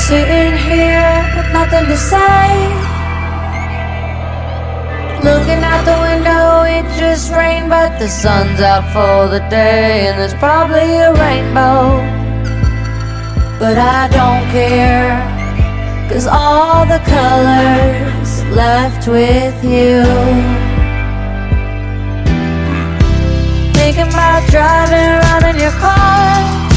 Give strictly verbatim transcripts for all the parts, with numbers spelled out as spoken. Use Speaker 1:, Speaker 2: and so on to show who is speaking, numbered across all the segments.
Speaker 1: Sitting here with nothing to say, looking out the window, it just rained, but the sun's out for the day, and there's probably a rainbow. But I don't care, 'cause all the colors left with you. Thinking about driving around in your car,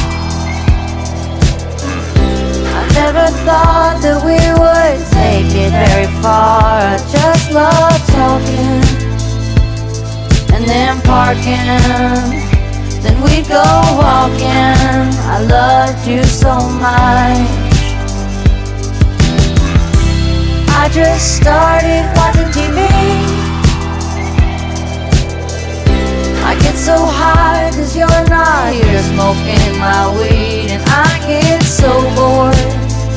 Speaker 1: I never thought that we would take it very far. I just love talking and then parking, then we'd go walking. I loved you so much. I just started watching T V. I get so high 'cause you're not here smoking my weed, and I get so bored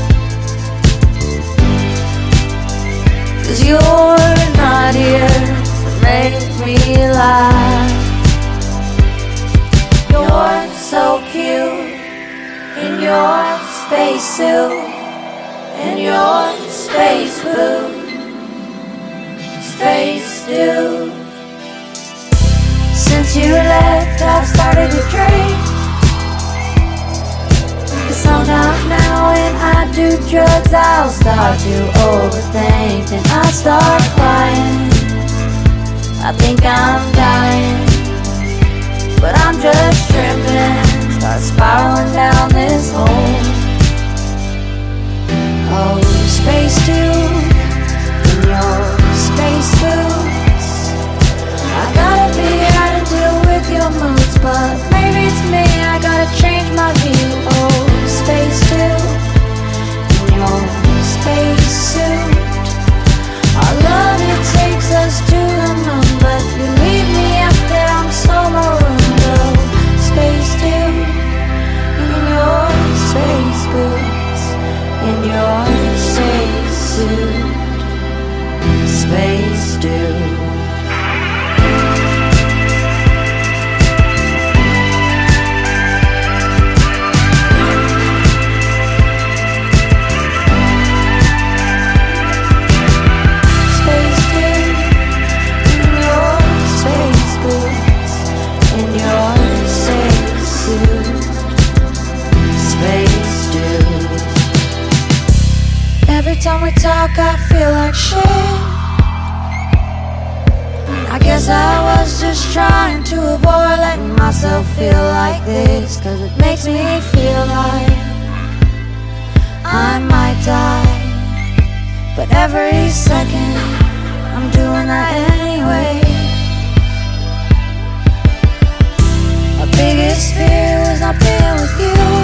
Speaker 1: 'cause you're not here to make me laugh. You're so cute in your spacesuit and your space boot, space dude. Since you left, I've started to drink, 'cause sometimes now when I do drugs, I'll start to overthink, and I start crying. I think I'm dying, but I'm just tripping. Start spiraling down this hole. Oh, space dude in your space boots, I gotta be hard to deal with your moods, but maybe it's me, I gotta change my view. Oh, space dude in your space suit, our love, it takes us to the moon, but you leave me up there, I'm so marooned. Oh, space dude in your space boots, in your space suit, space dude. Every time we talk, I feel like shit. I guess I was just trying to avoid letting myself feel like this, 'cause it makes me feel like I might die. But every second, I'm doing that anyway. My biggest fear was not being with you.